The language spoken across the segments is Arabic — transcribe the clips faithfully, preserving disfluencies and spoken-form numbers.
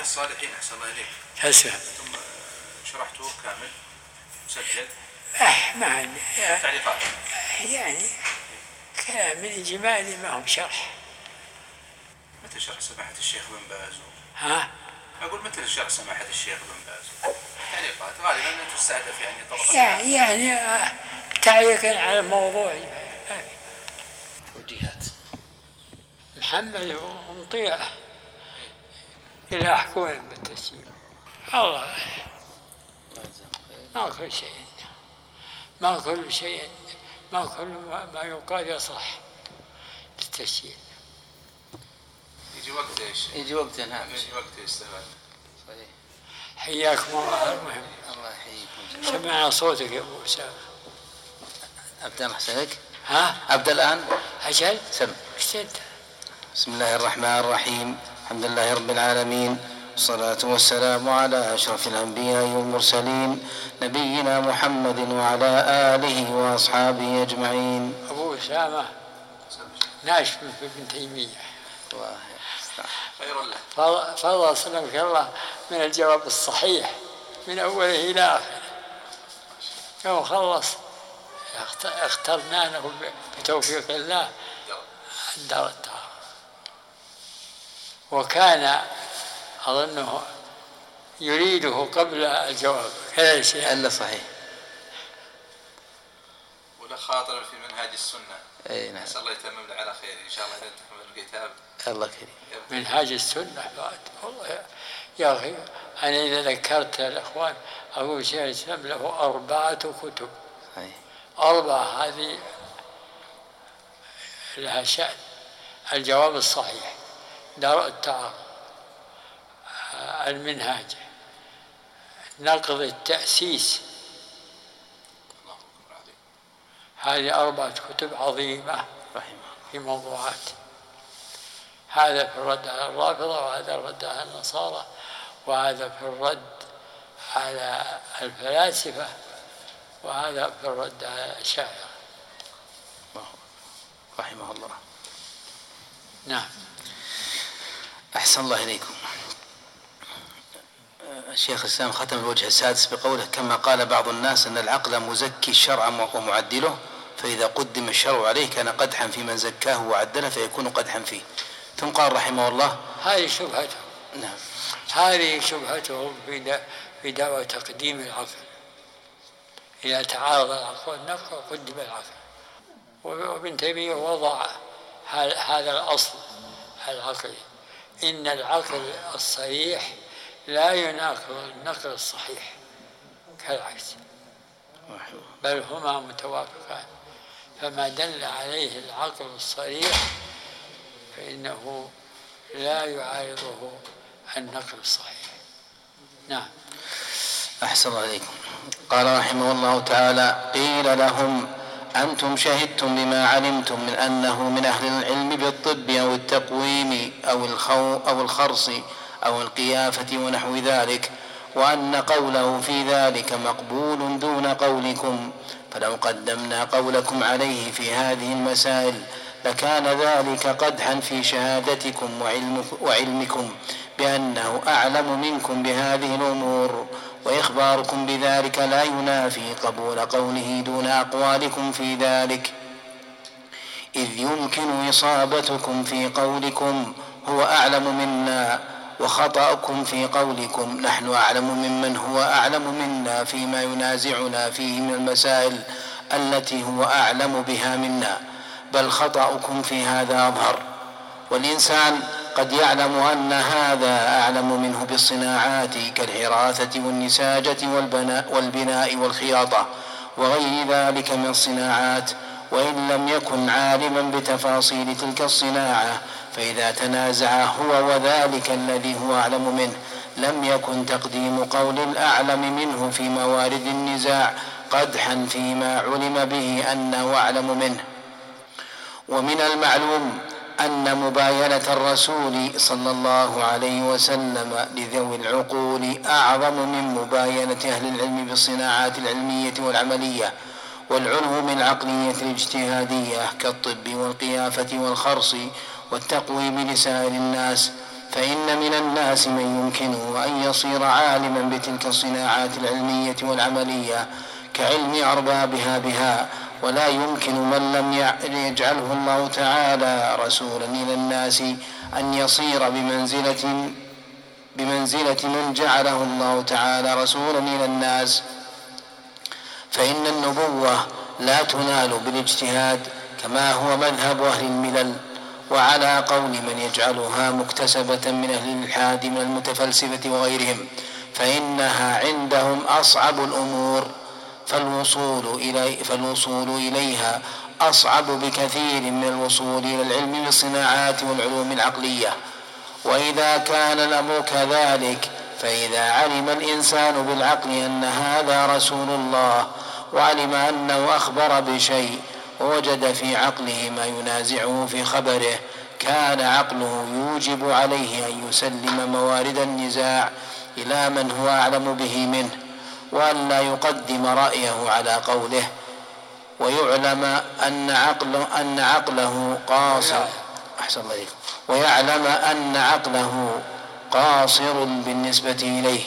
الصالحين أحسن الله إليك. تسلم. ثم شرحته كامل مسجل. أه ما عندي تعليقات. يعني كلام من إجمالي ما هم شرح. متى شرح سماحة الشيخ بن باز؟ ها؟ أقول متى شرح سماحة الشيخ بن باز؟ تعليقات غالبا أن تستهدف يعني طبقة. يعني يعني آه تعليقا على الموضوع. توجيهات. محمد ومطيع إلى أحكام بالتسجيل. الله ما كل شيء ما كل شيء ما كل ما يقال يصح للتسجيل. يجي وقت ايش؟ يجي وقت نعم. يجي وقت يستفاد. صحيح. حياكم الله. المهم الله يحييكم. سمعنا صوتك يا ابو اسامه. ابدا احسنك. ها؟ ابدا الان. اجل. سم. اشتد. بسم الله الرحمن الرحيم. الحمد لله رب العالمين، والصلاة والسلام على أشرف الأنبياء والمرسلين نبينا محمد وعلى آله وأصحابه أجمعين. أبو أسامة ناشف في ابن تيمية. الله خير الله. فضل سلمك الله من الجواب الصحيح من أوله إلى آخره. يوم خلص اخترنا له بتوفيق الله الدار التعارض، وكان أظنه يريده قبل الجواب كذا شيء. ألا صحيح. ولا خاطر في منهاج السنة. أي نعم. نسأل الله يتمم على خير إن شاء الله إذا تحمل الكتاب. الله كريم. منهاج السنة بعد والله يا أخي أنا إذا ذكرت الأخوان أقول شيخ الإسلام له أربعة كتب. أي. أربعة هذه لها شأن. الجواب الصحيح، دار التعارض، المنهاج، نقض التأسيس. هذه أربعة كتب عظيمة في موضوعات. هذا في الرد على الرافضة، وهذا الرد على النصارى، وهذا في الرد على الفلاسفة، وهذا في الرد على الأشاعرة. رحمه الله. نعم. أحسن الله إليكم. الشيخ الإسلام ختم الوجه السادس بقوله: كما قال بعض الناس أن العقل مزكي الشرع ومعدله، فإذا قدم الشرع عليه كان قدحا في من زكاه وعدله فيكون قدحا فيه. ثم قال رحمه الله: هذه شبهته. نعم. هذه شبهته في دعوة تقديم العقل. إذا تعارض العقل والنقل قدم العقل. وابن تيمية وضع هذا الأصل العقلي، إن العقل الصريح لا يناقض النقل الصحيح كالعكس، بل هما متوافقان، فما دل عليه العقل الصريح فإنه لا يعارضه النقل الصحيح. نعم. أحسن الله عليكم. قال رحمه الله تعالى: قيل لهم: أنتم شهدتم بما علمتم من أنه من أهل العلم بالطب أو التقويم أو الخو أو الخرص أو القيافة ونحو ذلك، وأن قوله في ذلك مقبول دون قولكم، فلو قدمنا قولكم عليه في هذه المسائل لكان ذلك قدحا في شهادتكم وعلمكم بأنه أعلم منكم بهذه الأمور، وإخباركم بذلك لا ينافي قبول قوله دون أقوالكم في ذلك، إذ يمكن إصابتكم في قولكم هو أعلم منا، وخطأكم في قولكم نحن أعلم ممن هو أعلم منا فيما ينازعنا فيه من المسائل التي هو أعلم بها منا، بل خطأكم في هذا أظهر. والإنسان قد يعلم أن هذا أعلم منه بالصناعات كالحراثة والنساجة والبناء والخياطة وغير ذلك من الصناعات، وإن لم يكن عالما بتفاصيل تلك الصناعة، فإذا تنازع هو وذلك الذي هو أعلم منه لم يكن تقديم قول الأعلم منه في موارد النزاع قدحا فيما علم به أنه أعلم منه. ومن المعلوم أن مباينة الرسول صلى الله عليه وسلم لذوي العقول أعظم من مباينة أهل العلم بالصناعات العلمية والعملية والعلوم العقلية الاجتهادية كالطب والقيافة والخرص والتقويم لسائر الناس، فإن من الناس من يمكنه أن يصير عالما بتلك الصناعات العلمية والعملية كعلم أربابها بها، ولا يمكن من لم يجعله الله تعالى رسولا إلى الناس أن يصير بمنزلة بمنزلة من جعله الله تعالى رسولا إلى الناس. فإن النبوة لا تنال بالاجتهاد كما هو مذهب أهل الملل، وعلى قول من يجعلها مكتسبة من أهل الإلحاد من المتفلسفة وغيرهم، فإنها عندهم أصعب الأمور، فالوصول, إلي فالوصول إليها أصعب بكثير من الوصول إلى العلم بالصناعات والعلوم العقلية. وإذا كان الأمر كذلك، فإذا علم الإنسان بالعقل أن هذا رسول الله، وعلم أنه أخبر بشيء ووجد في عقله ما ينازعه في خبره، كان عقله يوجب عليه أن يسلم موارد النزاع إلى من هو أعلم به منه، وأن لا يقدم رأيه على قوله، ويعلم أن عقله, أن عقله قاصر أحسن الله عليكم ويعلم أن عقله قاصر بالنسبة إليه،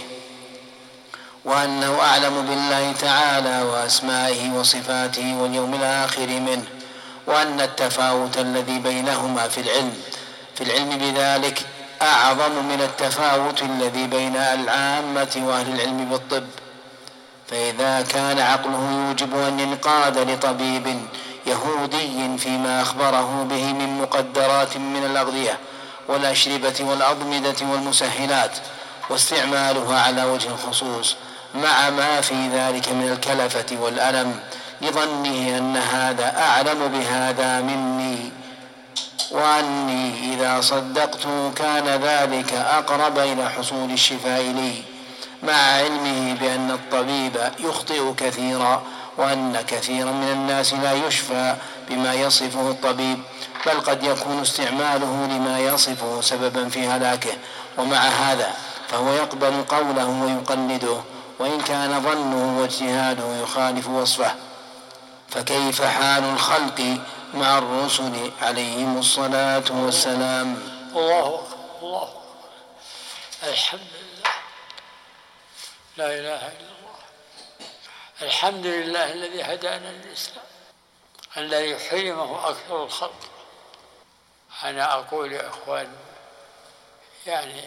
وأنه أعلم بالله تعالى وأسمائه وصفاته واليوم الآخر منه، وأن التفاوت الذي بينهما في العلم في العلم بذلك أعظم من التفاوت الذي بين العامة وأهل العلم بالطب. فإذا كان عقله يوجب أن ينقاد لطبيب يهودي فيما أخبره به من مقدرات من الأغذية والأشربة والأضمدة والمسهلات، واستعمالها على وجه الخصوص مع ما في ذلك من الكلفة والألم، لظنه أن هذا أعلم بهذا مني، وأني إذا صدقته كان ذلك أقرب إلى حصول الشفاء لي، مع علمه بأن الطبيب يخطئ كثيرا، وأن كثيرا من الناس لا يشفى بما يصفه الطبيب، بل قد يكون استعماله لما يصفه سببا في هلاكه. ومع هذا فهو يقبل قوله ويقلده، وإن كان ظنه واجتهاده يخالف وصفه. فكيف حال الخلق مع الرسل عليهم الصلاة والسلام؟ الله الله الحمد لله، لا إله إلا الله. الحمد لله الذي هدانا للإسلام، الذي حرمه أكثر الخلق. أنا أقول يا إخوان، يعني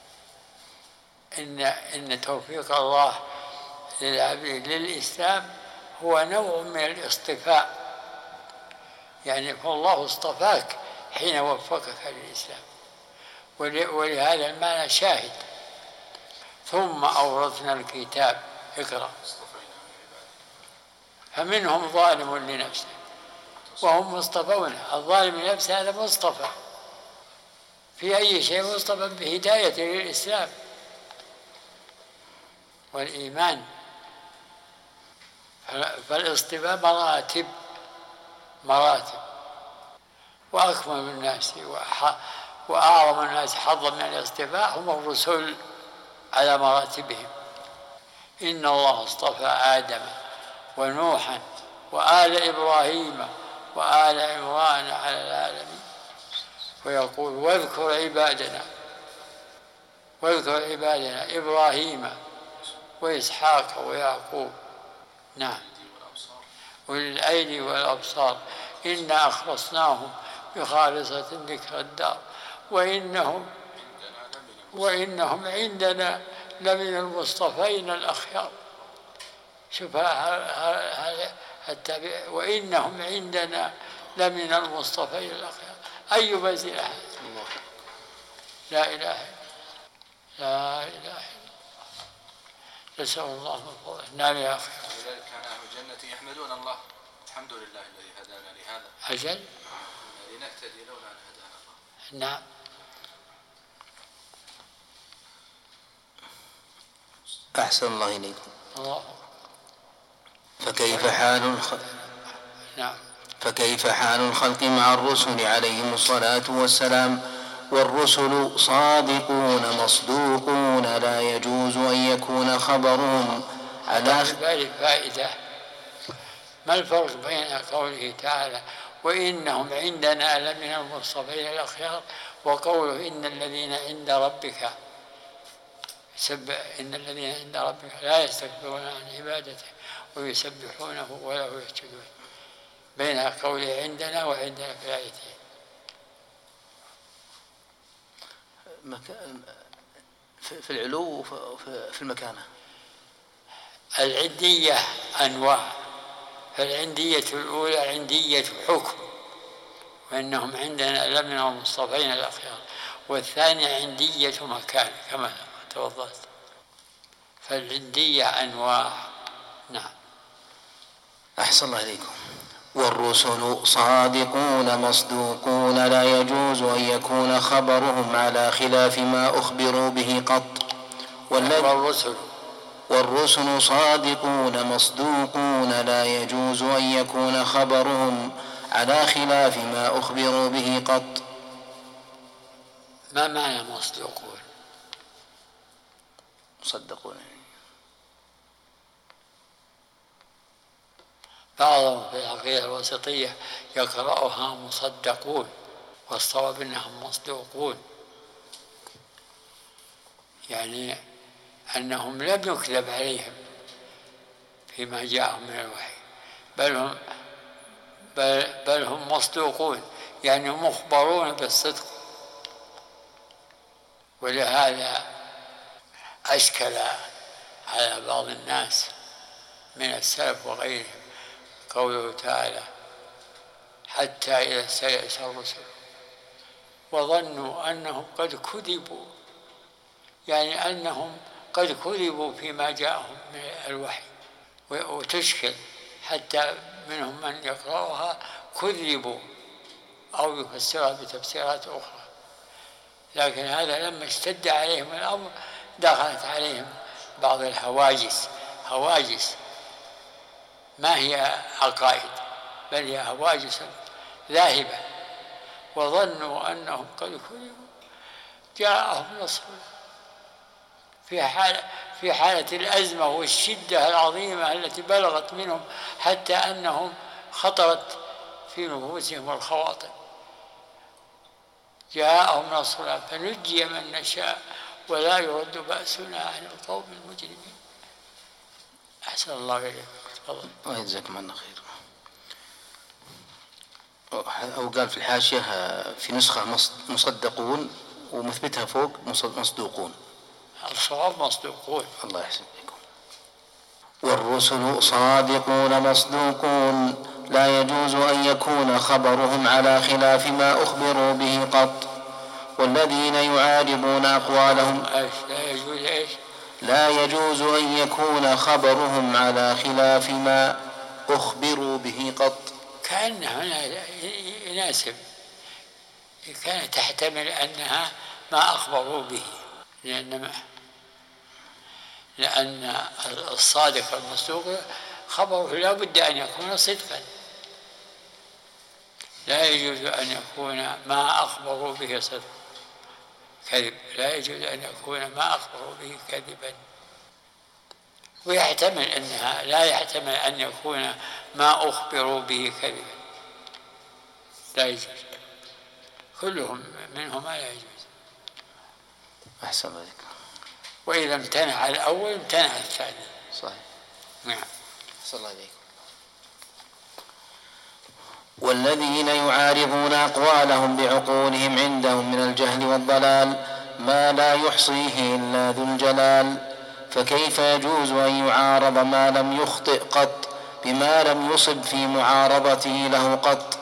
إن إن توفيق الله للعبد للإسلام هو نوع من الاصطفاء، يعني فالله اصطفاك حين وفقك للإسلام، ولهذا المعنى شاهد. ثم أورثنا الكتاب، اقرأ، فمنهم ظالم لنفسه وهم مصطفون. الظالم لنفسه هذا مصطفى في أي شيء، مصطفى بهداية للإسلام والإيمان. فالاصطفاء مراتب مراتب وأكمل الناس وأعظم الناس حظا من الاصطفاء هم الرسل على مراتبهم. إن الله اصطفى آدم ونوحا وآل إبراهيم وآل عمران على العالمين، ويقول واذكر عبادنا واذكر عبادنا إبراهيم وإسحاق ويعقوب، نعم، أولي الأيدي والأبصار، إنا أخلصناهم بخالصة ذكر الدار وإنهم وإنهم عندنا لمن المصطفين الأخيار. شوف التابع، وإنهم عندنا لمن المصطفين الأخيار. أي منزلة هذه؟ لا إله إلا الله، لا إله إلا الله، نسأل الله من فضله. نعم يا أخي. ولذلك كان أهل الجنة يحمدون الله، الحمد لله الذي هدانا لهذا. أجل لنهتدي لولا أن هدانا الله. نعم. أحسن الله إليكم. الله. فكيف حال الخلق نعم. فكيف حال الخلق مع الرسل عليهم الصلاة والسلام، والرسل صادقون مصدوقون، لا يجوز أن يكون خبرهم على ذلك فائدة. ما الفرق بين قوله تعالى وإنهم عندنا لمن المصطفين الأخيار وقوله إن الذين عند ربك سب إن الذين عند ربك لا يستكبرون عن عبادته ويسبحونه وله يسجدون، بين قوله عندنا وعندنا في الآيتين. في العلو وفي المكانة. العندية أنواع، فالعندية الأولى عندية حكم وإنهم عندنا لمن المصطفين الأخيار، والثانية عندية مكان كما توضحت. فالعندية أنواع. نعم. أحسن الله إليكم. والرسل صادقون مصدوقون لا يجوز أن يكون خبرهم على خلاف ما أخبروا به قط. والرسل والرسل صادقون مصدوقون لا يجوز أن يكون خبرهم على خلاف ما أخبروا به قط. ما معنى مصدوقون؟ مصدقون بعضهم في العقيدة الوسطية يقرأها مصدقون، والصواب أنهم مصدوقون، يعني أنهم لم يكذب عليهم فيما جاءهم من الوحي، بل هم, بل, بل هم مصدوقون، يعني مخبرون بالصدق. ولهذا أشكل على بعض الناس من السلف وغيرهم قوله تعالى حتى إذا استيأس الرسل وظنوا أنهم قد كذبوا، يعني أنهم قد كذبوا فيما جاءهم من الوحي. وتشكل حتى منهم من يقرأها كذبوا أو يفسرها بتفسيرات أخرى، لكن هذا لما اشتد عليهم الأمر دخلت عليهم بعض الهواجس، هواجس ما هي عقائد بل هي هواجس ذاهبة، وظنوا أنهم قد كذبوا جاءهم نصر في حالة في حالة الأزمة والشدة العظيمة التي بلغت منهم حتى أنهم خطرت في نفوسهم الخواطر. جاءهم نصرنا فنجي من نشاء ولا يرد بأسنا عن القوم المجرمين. أحسن الله إليك. تفضل. الله يجزاكم عنا خير. أو قال في الحاشية في نسخة مصدقون ومثبتها فوق مصدوقون. الصواب مصدوقون. الله يحسن بكم. والرسل صادقون مصدوقون لا يجوز أن يكون خبرهم على خلاف ما أخبروا به قط. والذين يعارضون أقوالهم لا يجوز إيش؟ لا يجوز أن يكون خبرهم على خلاف ما أخبروا به قط. كان هنا يناسب، كان تحتمل أنها ما أخبروا به، لأن لأن الصادق المصدوق خبره لا بد أن يكون صدقا، لا يجوز أن يكون ما أخبروا به صدق كذب، لا يجوز أن يكون ما أخبروا به كذبا. ويحتمل أنها لا يحتمل أن يكون ما أخبروا به كذبا، لا يجوز، كلهم منهما لا يجوز. أحسن ذلك. وإذا امتنع الأول امتنع الثاني. صحيح. نعم. أحسن الله إليكم. والذين يعارضون أقوالهم بعقولهم عندهم من الجهل والضلال ما لا يحصيه إلا ذو الجلال، فكيف يجوز أن يعارض ما لم يخطئ قط بما لم يصب في معارضته له قط؟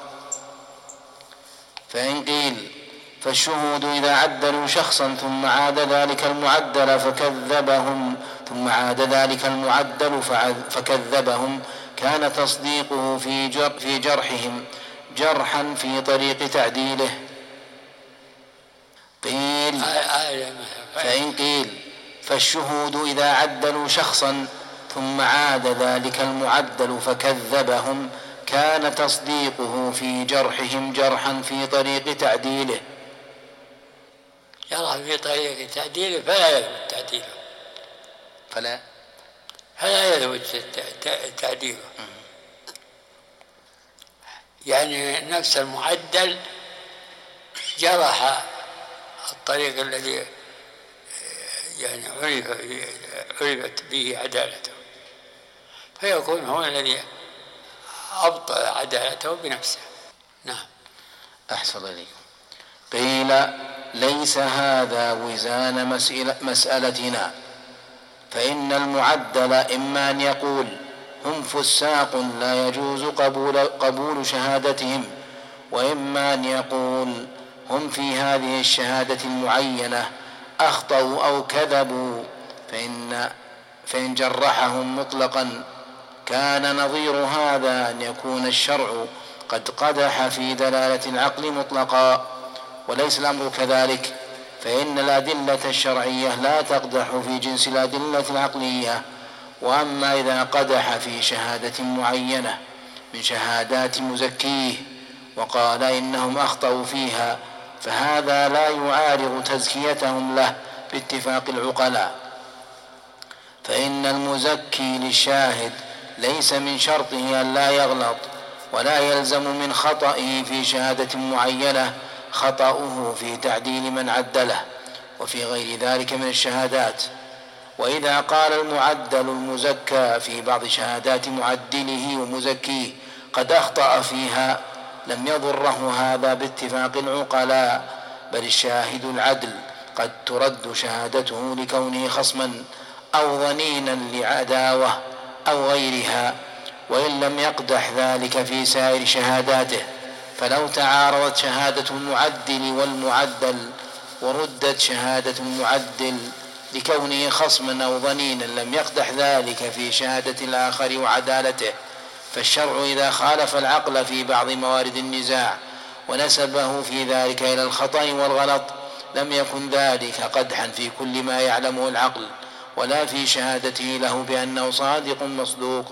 فإن قيل فالشهود إذا عدلوا شخصا ثم عاد ذلك المعدل فكذبهم ثم عاد ذلك المعدل فكذبهم كان تصديقه في جر في جرحهم جرحا في طريق تعديله. قيل فإن قيل فالشهود إذا عدلوا شخصا ثم عاد ذلك المعدل فكذبهم كان تصديقه في جرحهم جرحا في طريق تعديله. جرح في طريق تعديله فلا يثبت تعديله، فلا فلا يثبت تعديله، يعني نفس المعدل جرح الطريق الذي يعني عرف عرفت به عدالته، فيكون هو الذي أبطل عدالته بنفسه. نعم. أحسن إليكم. قيل ليس هذا وزان مسألتنا، فإن المعدل إما أن يقول هم فساق لا يجوز قبول, قبول شهادتهم، وإما أن يقول هم في هذه الشهادة المعينة أخطأوا أو كذبوا، فإن, فإن جرحهم مطلقا كان نظير هذا أن يكون الشرع قد قدح في دلالة العقل مطلقا، وليس الأمر كذلك، فإن الأدلة الشرعية لا تقدح في جنس الأدلة العقلية. وأما إذا قدح في شهادة معينة من شهادات مزكيه وقال إنهم أخطأوا فيها، فهذا لا يعارض تزكيتهم له باتفاق العقلاء، فإن المزكي للشاهد ليس من شرطه أن لا يغلط، ولا يلزم من خطئه في شهادة معينة خطأه في تعديل من عدله وفي غير ذلك من الشهادات. وإذا قال المعدل المزكى في بعض شهادات معدله ومزكيه قد أخطأ فيها لم يضره هذا باتفاق العقلاء، بل الشاهد العدل قد ترد شهادته لكونه خصما أو ظنينا لعداوة أو غيرها، وإن لم يقدح ذلك في سائر شهاداته. فلو تعارضت شهادة المعدل والمعدل وردت شهادة المعدل لكونه خصما أو ظنينا لم يقدح ذلك في شهادة الآخر وعدالته، فالشرع إذا خالف العقل في بعض موارد النزاع ونسبه في ذلك إلى الخطأ والغلط لم يكن ذلك قدحا في كل ما يعلمه العقل، ولا في شهادته له بأنه صادق مصدوق.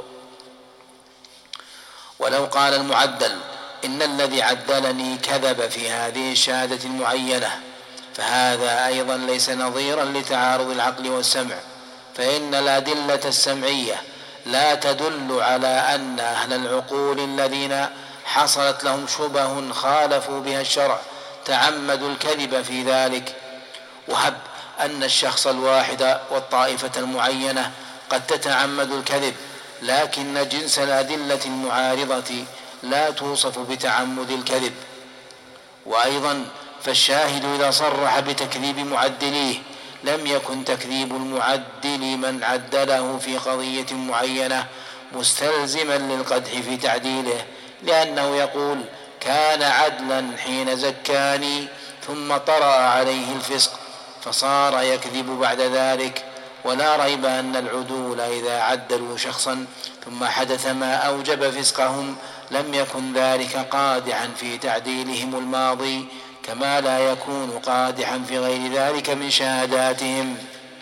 ولو قال المعدل إن الذي عدلني كذب في هذه الشهادة المعينة، فهذا أيضا ليس نظيرا لتعارض العقل والسمع، فإن الأدلة السمعية لا تدل على أن أهل العقول الذين حصلت لهم شبه خالفوا بها الشرع تعمدوا الكذب في ذلك. وهب أن الشخص الواحد والطائفة المعينة قد تتعمد الكذب، لكن جنس الأدلة المعارضة لا توصف بتعمد الكذب. وأيضا فالشاهد إذا صرح بتكذيب معدليه لم يكن تكذيب المعدل من عدله في قضية معينة مستلزما للقدح في تعديله، لأنه يقول كان عدلا حين زكاني ثم طرأ عليه الفسق فصار يكذب بعد ذلك. ولا ريب أن العدول إذا عدلوا شخصا ثم حدث ما أوجب فسقهم لم يكن ذلك قادحا في تعديلهم الماضي، كما لا يكون قادحا في غير ذلك من شهاداتهم.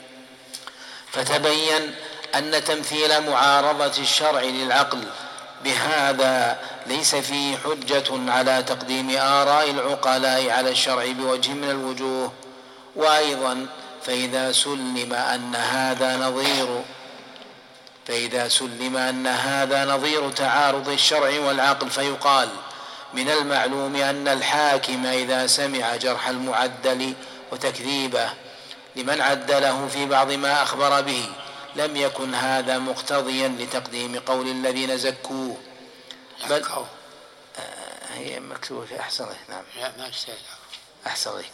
فتبين أن تمثيل معارضة الشرع للعقل بهذا ليس فيه حجة على تقديم آراء العقلاء على الشرع بوجه من الوجوه. وأيضا فإذا سلم أن هذا نظير فإذا سلم أن هذا نظير تعارض الشرع والعقل، فيقال من المعلوم أن الحاكم إذا سمع جرح المعدل وتكذيبه لمن عدله في بعض ما أخبر به لم يكن هذا مقتضيا لتقديم قول الذين زكوه، بل آه هي مكتوبة في أحسن. نعم ما أحسن عليكم.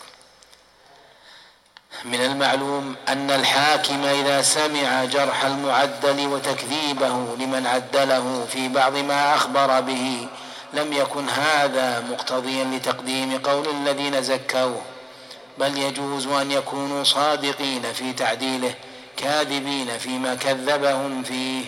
من المعلوم أن الحاكم إذا سمع جرح المعدل وتكذيبه لمن عدله في بعض ما أخبر به لم يكن هذا مقتضيا لتقديم قول الذين زكوه، بل يجوز أن يكونوا صادقين في تعديله كاذبين فيما كذبهم فيه،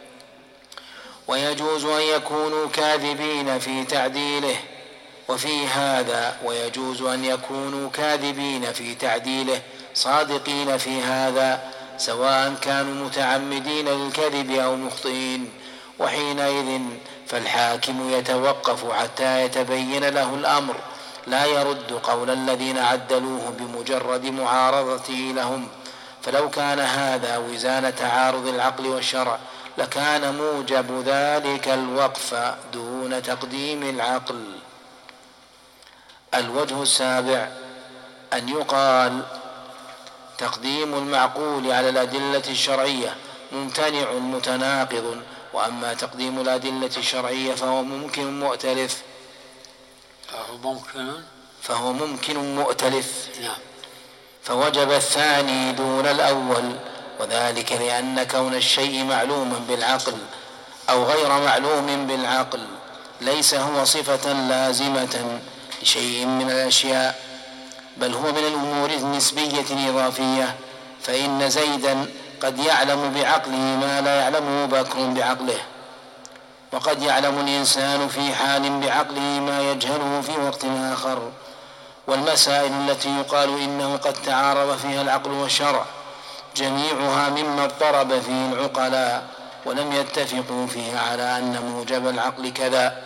ويجوز أن يكونوا كاذبين في تعديله وفي هذا ويجوز أن يكونوا كاذبين في تعديله صادقين في هذا، سواء كانوا متعمدين للكذب أو مخطئين. وحينئذ فالحاكم يتوقف حتى يتبين له الأمر، لا يرد قول الذين عدلوه بمجرد معارضته لهم. فلو كان هذا وزان تعارض العقل والشرع لكان موجب ذلك الوقف دون تقديم العقل. الوجه السابع أن يقال تقديم المعقول على الأدلة الشرعية ممتنع متناقض، وأما تقديم الأدلة الشرعية فهو ممكن مؤتلف فهو ممكن فهو ممكن مؤتلف نعم. فوجب الثاني دون الأول، وذلك لأن كون الشيء معلوما بالعقل أو غير معلوم بالعقل ليس هو صفة لازمة لشيء من الأشياء، بل هو من الأمور النسبية الإضافية. فإن زيدا قد يعلم بعقله ما لا يعلمه بكر بعقله، وقد يعلم الإنسان في حال بعقله ما يجهله في وقت آخر. والمسائل التي يقال إنه قد تعارض فيها العقل والشرع جميعها مما اضطرب فيه العقلاء ولم يتفقوا فيها على أن موجب العقل كذا،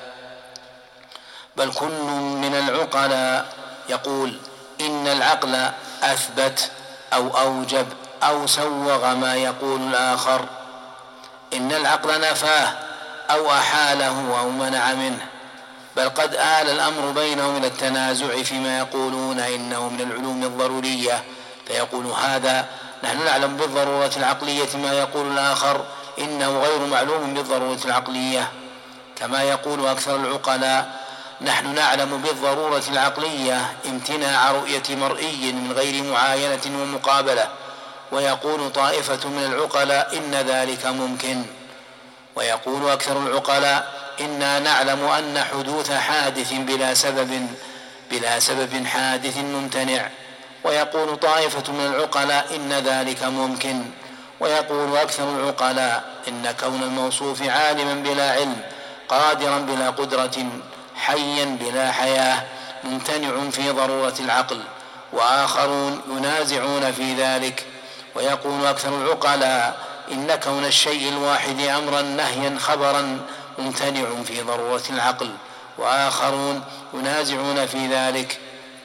بل كل من العقلاء يقول إن العقل أثبت أو أوجب أو سوغ ما يقول الآخر، إن العقل نفاه أو أحاله أو منع منه، بل قد آل الأمر بينهم إلى التنازع فيما يقولون إنه من العلوم الضرورية، فيقول هذا نحن نعلم بالضرورة العقلية ما يقول الآخر إنه غير معلوم بالضرورة العقلية، كما يقول أكثر العقلاء نحن نعلم بالضرورة العقلية امتناع رؤية مرئي من غير معاينة ومقابلة، ويقول طائفة من العقلاء إن ذلك ممكن. ويقول أكثر العقلاء إنا نعلم أن حدوث حادث بلا سبب بلا سبب حادث ممتنع، ويقول طائفة من العقلاء إن ذلك ممكن. ويقول أكثر العقلاء إن كون الموصوف عالما بلا علم قادرا بلا قدرة حيا بلا حياة ممتنع في ضرورة العقل، وآخرون ينازعون في ذلك. ويقول أكثر العقلاء إن كون الشيء الواحد أمرا نهيا خبرا ممتنع في ضرورة العقل، وآخرون ينازعون في ذلك.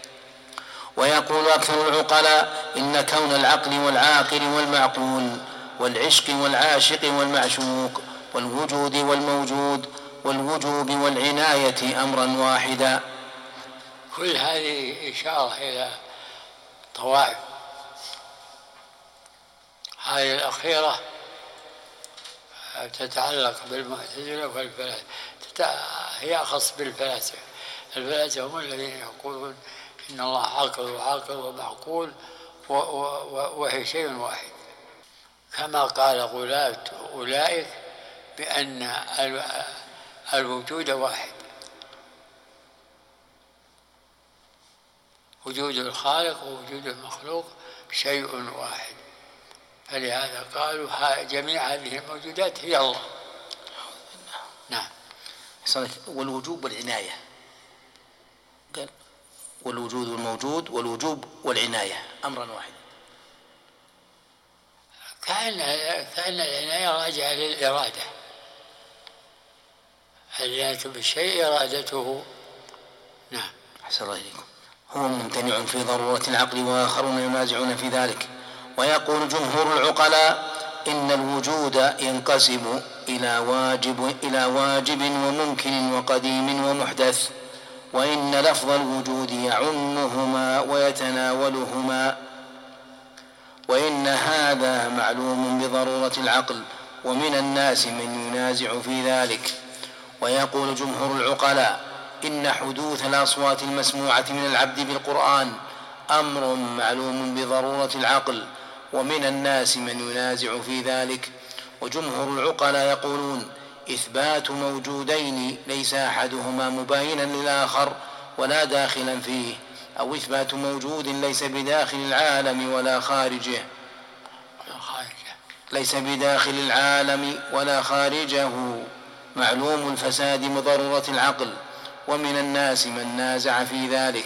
ويقول أكثر العقلاء إن كون العقل والعاقل والمعقول والعشق والعاشق والمعشوق والوجود والموجود والوجوب والعناية أمرا واحدا. كل هذه إشارة إلى طوائف. هذه الأخيرة تتعلق بالمعتزلة والفلاسفة، هي أخص بالفلاسفة. الفلاسفة هم الذين يقولون إن الله عاقل وعاقل ومعقول وهي شيء واحد، كما قال غلاة أولئك بأن الوجود واحد، وجود الخالق ووجود المخلوق شيء واحد، فلهذا قالوا جميع هذه الموجودات هي الله. نعم. والوجوب والعناية، قال والوجود والموجود والوجوب والعناية أمرا واحد، كأن كأن العناية راجعة للإرادة، العناية بالشيء إرادته. نعم. أحسن الله إليكم. هو ممتنع في ضرورة العقل وآخرون ينازعون في ذلك. ويقول جمهور العقلاء إن الوجود ينقسم إلى واجب إلى واجب وممكن وقديم ومحدث، وإن لفظ الوجود يعمهما ويتناولهما، وإن هذا معلوم بضرورة العقل، ومن الناس من ينازع في ذلك. ويقول جمهور العقلاء إن حدوث الأصوات المسموعة من العبد بالقرآن أمر معلوم بضرورة العقل، ومن الناس من ينازع في ذلك. وجمهور العقلاء يقولون إثبات موجودين ليس أحدهما مباينا للآخر ولا داخلا فيه، أو إثبات موجود ليس بداخل العالم ولا خارجه ليس بداخل العالم ولا خارجه معلوم الفساد بضرورة العقل، ومن الناس من نازع في ذلك.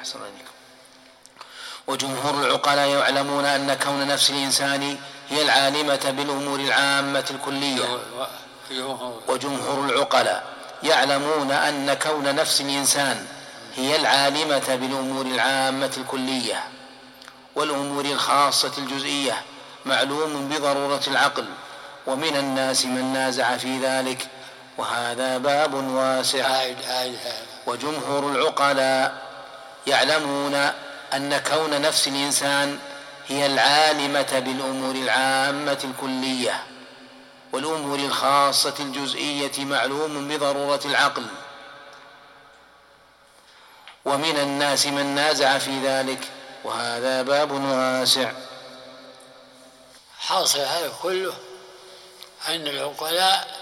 وجمهور العقلاء يعلمون أن كون نفس الإنسان هي العالمة بالأمور العامة الكلية. وجمهور العقلاء يعلمون أن كون نفس الإنسان هي العالمة بالأمور العامة الكلية والأمور الخاصة الجزئية معلوم بضرورة العقل، ومن الناس من نازع في ذلك، وهذا باب واسع. وجمهور العقلاء يعلمون أن كون نفس الإنسان هي العالمة بالأمور العامة الكلية والأمور الخاصة الجزئية معلوم بضرورة العقل، ومن الناس من نازع في ذلك، وهذا باب واسع. حاصل هذا كله أن العقلاء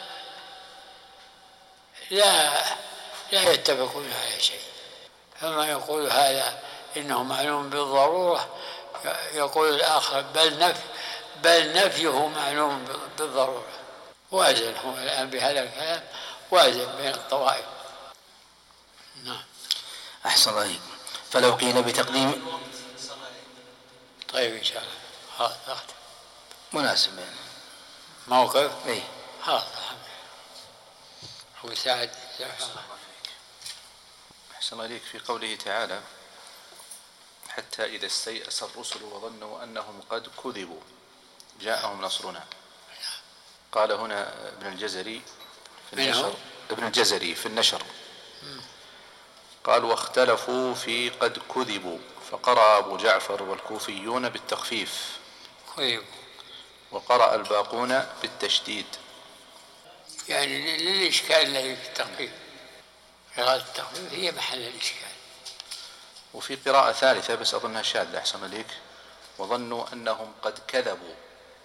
لا لا يتفقون على شيء، فما يقول هذا إنه معلوم بالضرورة يقول الآخر بل نفي بل نفيه معلوم بالضرورة. وازن هو الآن بهذا الكلام، وازن بين الطوائف. نعم. أحسن عليك. فلو قيل بتقديم طيب إن شاء الله هذا وقت مناسب يعني. موقف إيه هذا أبو سعد. أحسن عليك. في قوله تعالى حتى إذا استيأس الرسل وظنوا أنهم قد كذبوا جاءهم نصرنا. قال هنا ابن الجزري في النشر ابن الجزري في النشر قال واختلفوا في قد كذبوا، فقرأ أبو جعفر والكوفيون بالتخفيف كذبوا وقرأ الباقون بالتشديد. يعني للإشكال الذي في التخفيف، قراءة التخفيف هي محل الإشكال. وفي قراءة ثالثة بس أظنها شاذة أحسن عليك وظنوا أنهم قد كذبوا.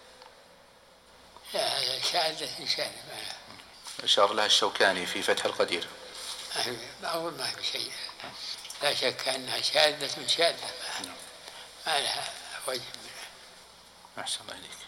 لا هذا شاذة شاذة أشار لها الشوكاني في فتح القدير. أقول ما في شيء، لا شك أنها شاذة شاذة ما لها وجه منها. أحسن عليك.